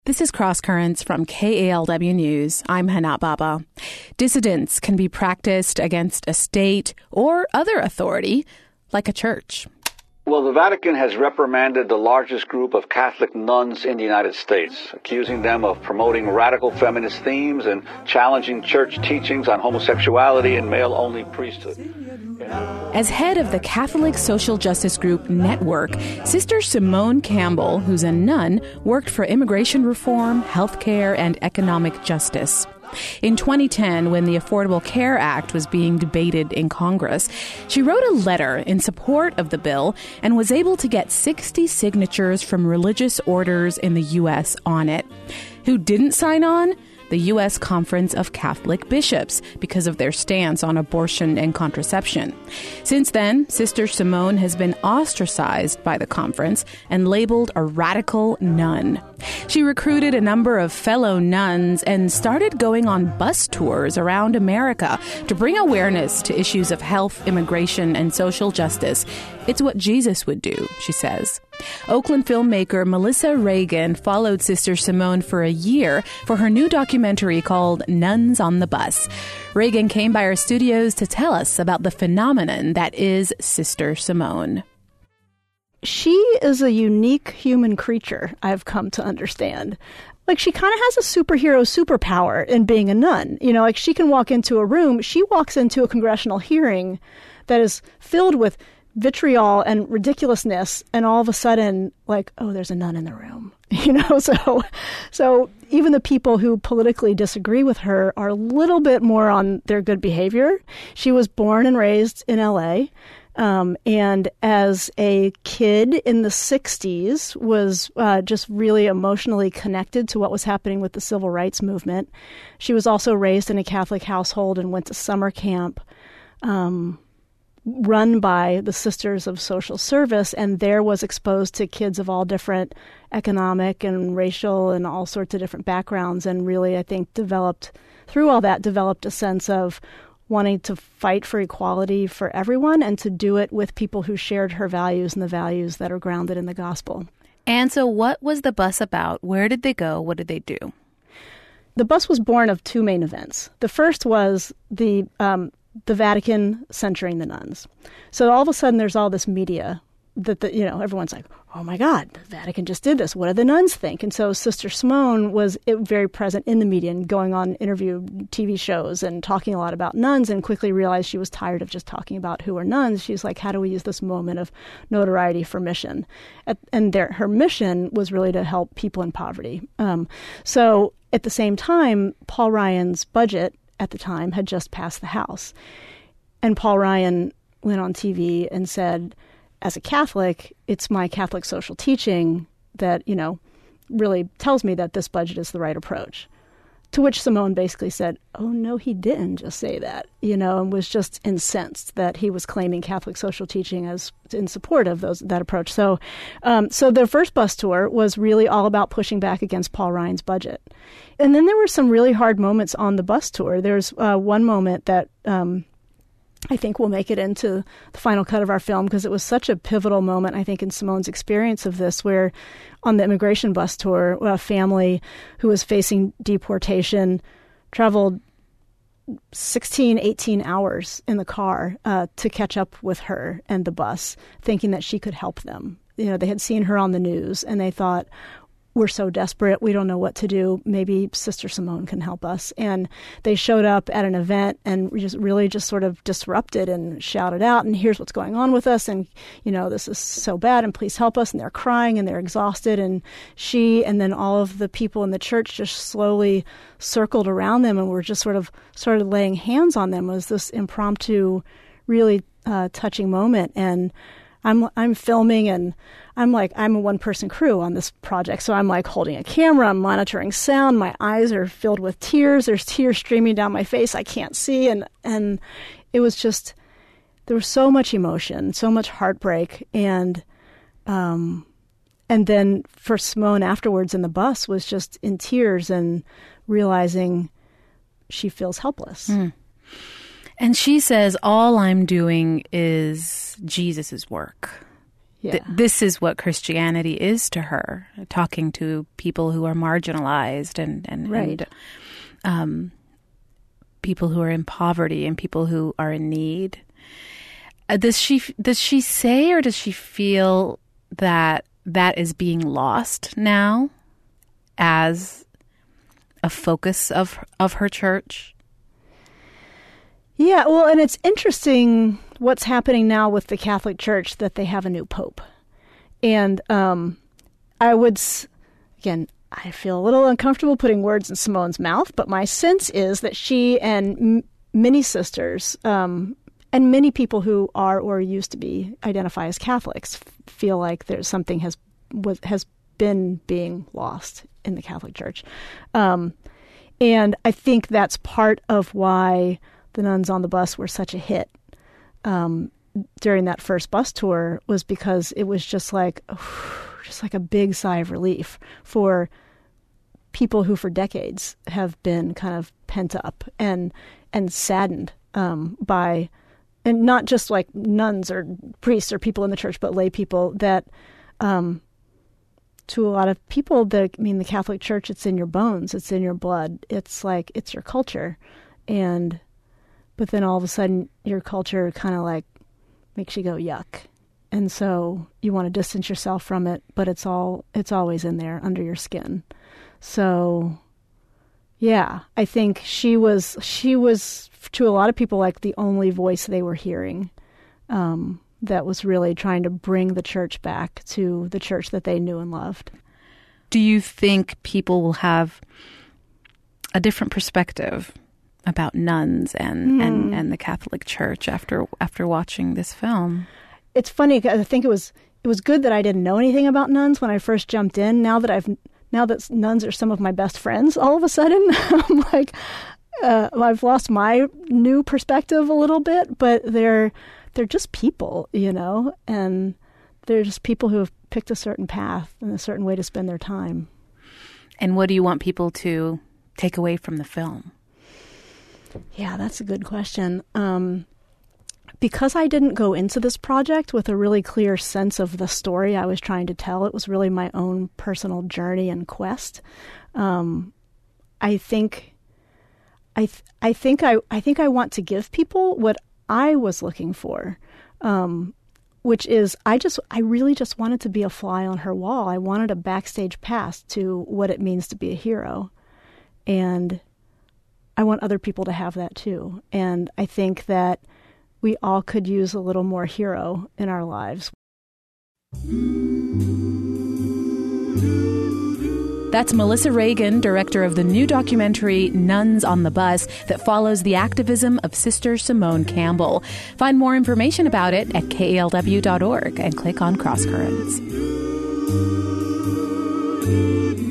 This is Cross Currents from KALW News. I'm Hana Baba. Dissidence can be practiced against a state or other authority, like a church. Well, the Vatican has reprimanded the largest group of Catholic nuns in the United States, accusing them of promoting radical feminist themes and challenging church teachings on homosexuality and male-only priesthood. As head of the Catholic Social Justice Group Network, Sister Simone Campbell, who's a nun, worked for immigration reform, healthcare, and economic justice. In 2010, when the Affordable Care Act was being debated in Congress, she wrote a letter in support of the bill and was able to get 60 signatures from religious orders in the U.S. on it. Who didn't sign on? The U.S. Conference of Catholic Bishops, because of their stance on abortion and contraception. Since then, Sister Simone has been ostracized by the conference and labeled a radical nun. She recruited a number of fellow nuns and started going on bus tours around America to bring awareness to issues of health, immigration, and social justice. It's what Jesus would do, she says. Oakland filmmaker Melissa Reagan followed Sister Simone for a year for her new documentary called Nuns on the Bus. Reagan came by our studios to tell us about the phenomenon that is Sister Simone. She is a unique human creature, I've come to understand. Like, she kind of has a superhero superpower in being a nun. You know, like, she can walk into a room. She walks into a congressional hearing that is filled with vitriol and ridiculousness, and all of a sudden, like, oh, there's a nun in the room. You know, so even the people who politically disagree with her are a little bit more on their good behavior. She was born and raised in L.A., and as a kid in the 60s was just really emotionally connected to what was happening with the civil rights movement. She was also raised in a Catholic household and went to summer camp run by the Sisters of Social Service, and there was exposed to kids of all different economic and racial and all sorts of different backgrounds, and really, I think, developed a sense of wanting to fight for equality for everyone and to do it with people who shared her values and the values that are grounded in the gospel. And so what was the bus about? Where did they go? What did they do? The bus was born of two main events. The first was the Vatican censuring the nuns. So all of a sudden there's all this media that, everyone's like, oh my God, the Vatican just did this. What do the nuns think? And so Sister Simone was very present in the media and going on interview TV shows and talking a lot about nuns, and quickly realized she was tired of just talking about who are nuns. She's like, how do we use this moment of notoriety for mission? Her mission was really to help people in poverty. So at the same time, Paul Ryan's budget at the time had just passed the House. And Paul Ryan went on TV and said, as a Catholic, it's my Catholic social teaching that, really tells me that this budget is the right approach. To which Simone basically said, oh, no, he didn't just say that, and was just incensed that he was claiming Catholic social teaching as in support of that approach. So the first bus tour was really all about pushing back against Paul Ryan's budget. And then there were some really hard moments on the bus tour. There's one moment that I think will make it into the final cut of our film, because it was such a pivotal moment, I think, in Simone's experience of this, where on the immigration bus tour, a family who was facing deportation traveled 16, 18 hours in the car to catch up with her and the bus, thinking that she could help them. They had seen her on the news and they thought, we're so desperate, we don't know what to do. Maybe Sister Simone can help us. And they showed up at an event and just sort of disrupted and shouted out, and here's what's going on with us, and this is so bad, and please help us. And they're crying and they're exhausted, and she and then all of the people in the church just slowly circled around them and were just sort of started laying hands on them. It was this impromptu, really touching moment. And I'm filming, and I'm a one-person crew on this project. So I'm like holding a camera, I'm monitoring sound, my eyes are filled with tears. There's tears streaming down my face. I can't see. And it was just, there was so much emotion, so much heartbreak. And then for Simone afterwards in the bus was just in tears and realizing she feels helpless. Mm. And she says, all I'm doing is Jesus's work. this is what Christianity is to her, talking to people who are marginalized and people who are in poverty and people who are in need. Does she say, or does she feel that is being lost now as a focus of her church? Yeah, well, and it's interesting what's happening now with the Catholic Church, that they have a new pope. And I feel a little uncomfortable putting words in Simone's mouth, but my sense is that she and many sisters and many people who are or used to be identify as Catholics feel like there's something has been being lost in the Catholic Church. And I think that's part of why the Nuns on the Bus were such a hit during that first bus tour, was because it was just like a big sigh of relief for people who for decades have been kind of pent up and saddened by, and not just like nuns or priests or people in the church, but lay people that to a lot of people, the Catholic Church, it's in your bones, it's in your blood, it's like, it's your culture. But then all of a sudden your culture kind of like makes you go yuck. And so you want to distance yourself from it, but it's always in there under your skin. So yeah, I think she was to a lot of people like the only voice they were hearing, that was really trying to bring the church back to the church that they knew and loved. Do you think people will have a different perspective about nuns and the Catholic Church after watching this film? It's funny because I think it was good that I didn't know anything about nuns when I first jumped in. Now that nuns are some of my best friends, all of a sudden I'm like, I've lost my new perspective a little bit, but they're just people, and they're just people who have picked a certain path and a certain way to spend their time. And what do you want people to take away from the film? Yeah, that's a good question. Because I didn't go into this project with a really clear sense of the story I was trying to tell, it was really my own personal journey and quest. I think I want to give people what I was looking for, which is I really just wanted to be a fly on her wall. I wanted a backstage pass to what it means to be a hero, and I want other people to have that too. And I think that we all could use a little more hero in our lives. That's Melissa Reagan, director of the new documentary Nuns on the Bus, that follows the activism of Sister Simone Campbell. Find more information about it at kalw.org and click on Crosscurrents.